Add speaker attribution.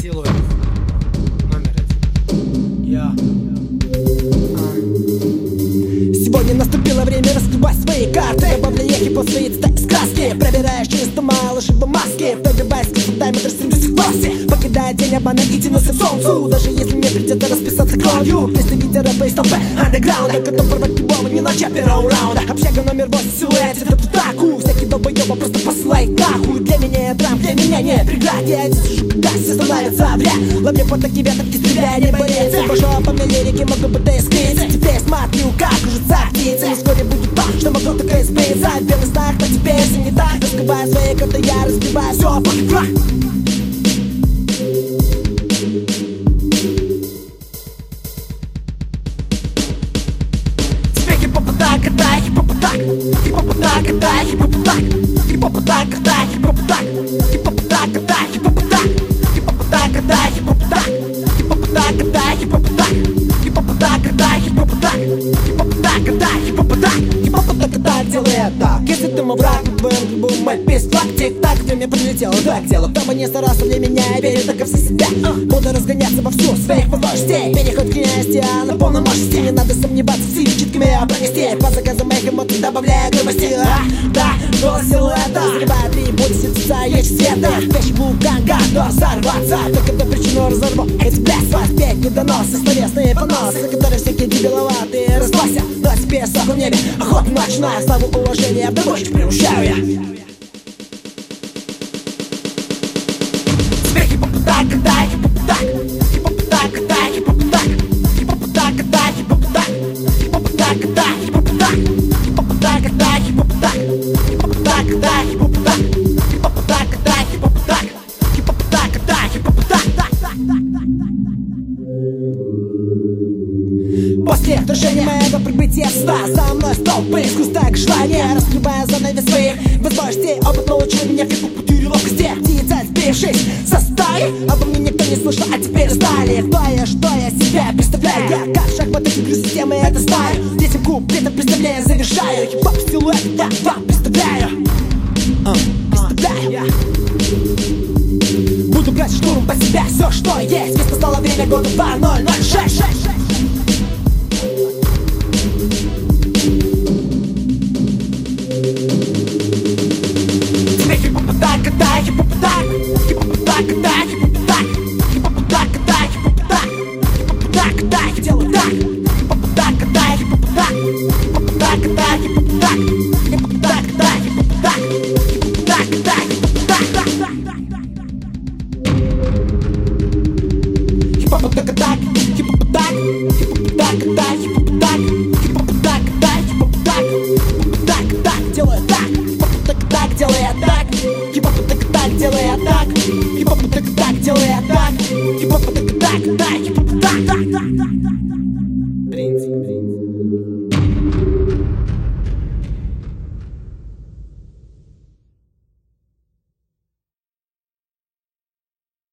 Speaker 1: Силуэт номер 1.
Speaker 2: Сегодня наступило время раскрывать свои карты, добавляя их по своей сказки. Проверяешь через туман, ошибок маски. Пробиваясь к таймер, до сих пор все. Покидая день обмана и тянуться к солнцу. Даже если мне придется расписаться кровью. Представитель рэпа из толпы андеграунда, готов порвать любого, не начать первого раунда. Общага номер 8, силуэт, это тутаку. Всякий долбоёба просто посылает нахуй. Для меня драм, для меня не преград. Я сижу, когда все становится вряд. Ловлю по такие ветки, стреляя, не борец. Пошел по мне лирике, могу бы ты скрыться. Теперь смотрю, как кружится птица. Но вскоре будет то, что могу только избиться. В белых снах, но теперь все не так. Раскрывая свои карты, я разбиваю все по хип-хап. Делает так. Если ты мой враг, на твоем грибу мой пиздак. Тик-так, ты мне прилетел, да, к делу. Кто бы не старался для меня, я верю только в себя. Буду разгоняться вовсю своих возможностей. Переход к князья на полном мощности. Не надо сомневаться в силе читками обронести. По заказу моих эмоций добавляя грубости. Да, голос силуэта срывает три пути сердца, есть света. Вещи вулкан, готов взорваться. Только эту причину разорву эти блядь. Петь недоносы, словесные поносы, которые всякие дебиловатые разгласят. Но теперь саху в небе, охоту начинаю. Славу уважения в добычу превращаю я. Теперь хип-хоп так, когда хип-хоп так. Хип-хоп так, когда хип-хоп так. Хип-хоп так, когда хип-хоп так. Хип-хоп так, когда хип-хоп так. Хип-хоп так, когда хип-хоп так. Хип-хоп так, когда хип-хоп так. Хип-хоп так, когда хип-хоп так. Хип-хоп так, когда хип-хоп так. После вторжения моего прибытия сюда за мной столпы искусствуя желание, раскрывая занавес своих возможностей. Опыт научил меня хип-хопу и ловкости. Птица, сбившись со стаи, обо мне никто не слышал, а теперь знали. Кто я, что я себя представляю. Я как в шахматах игры системы это знаю. 10 куплетов представления завершаю. Хип-хоп силуэт я вам представляю. Представляю. Буду брать штурм по себя все, что есть. Ведь настало время года 2006. Делай так,